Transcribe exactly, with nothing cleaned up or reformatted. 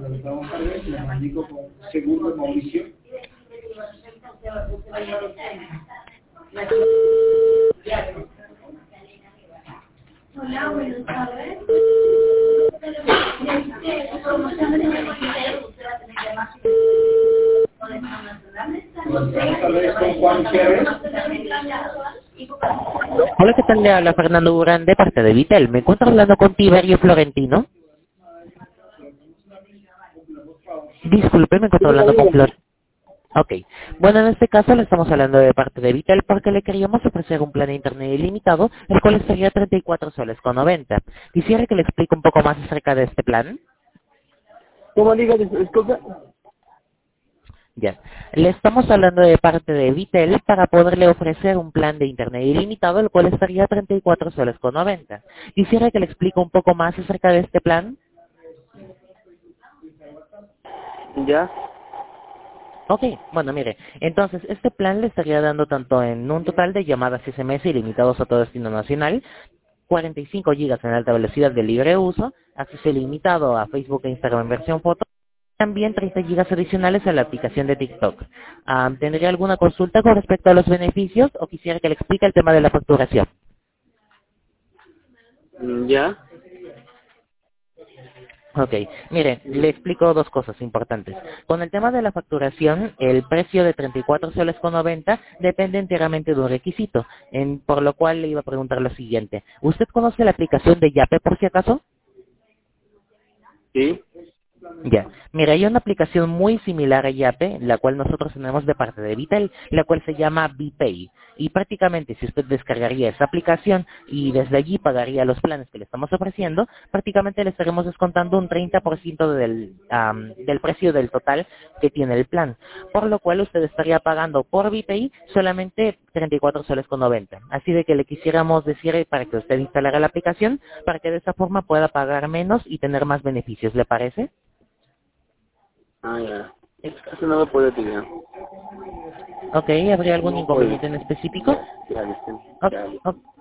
Buenas tardes, me comunico con Seguro Mauricio. Hola, buenas tardes. Buenas tardes, con Juan Gutiérrez. Hola, ¿qué tal? Le habla Fernando Durán de parte de Vitel. Me encuentro hablando con Tiberio Florentino. Disculpe, me encuentro hablando con Flor. Ok. Bueno, en este caso le estamos hablando de parte de Vitel porque le queríamos ofrecer un plan de internet ilimitado, el cual estaría treinta y cuatro soles con noventa. Quisiera que le explique un poco más acerca de este plan. ¿Cómo diga? Disculpe. Bien. Le estamos hablando de parte de Vitel para poderle ofrecer un plan de internet ilimitado, el cual estaría treinta y cuatro soles con noventa. Quisiera que le explique un poco más acerca de este plan. Ya. Ok, bueno, mire, entonces este plan le estaría dando tanto en un total de llamadas S M S ilimitados a todo destino nacional, cuarenta y cinco gigas en alta velocidad de libre uso, acceso ilimitado a Facebook e Instagram en versión foto, también treinta gigas adicionales a la aplicación de TikTok. Ah, ¿Tendría alguna consulta con respecto a los beneficios o quisiera que le explique el tema de la facturación? Ya. Ok, mire, le explico dos cosas importantes. Con el tema de la facturación, el precio de treinta y cuatro soles con noventa depende enteramente de un requisito, en, por lo cual le iba a preguntar lo siguiente. ¿Usted conoce la aplicación de Yape por si acaso? Sí. Ya, mira, hay una aplicación muy similar a Yape, la cual nosotros tenemos de parte de Vitel, la cual se llama VPay. Y prácticamente si usted descargaría esa aplicación y desde allí pagaría los planes que le estamos ofreciendo, prácticamente le estaremos descontando un treinta por ciento del, am, del precio del total que tiene el plan. Por lo cual usted estaría pagando por VPay solamente treinta y cuatro soles con noventa. Así de que le quisiéramos decir para que usted instalara la aplicación, para que de esa forma pueda pagar menos y tener más beneficios, ¿le parece? Ah, ya. Eso no lo puedo decir. Ok, ¿habría algún No puedo. inconveniente en específico? Ya, ya, listo. Ok, Ya, listo. ok.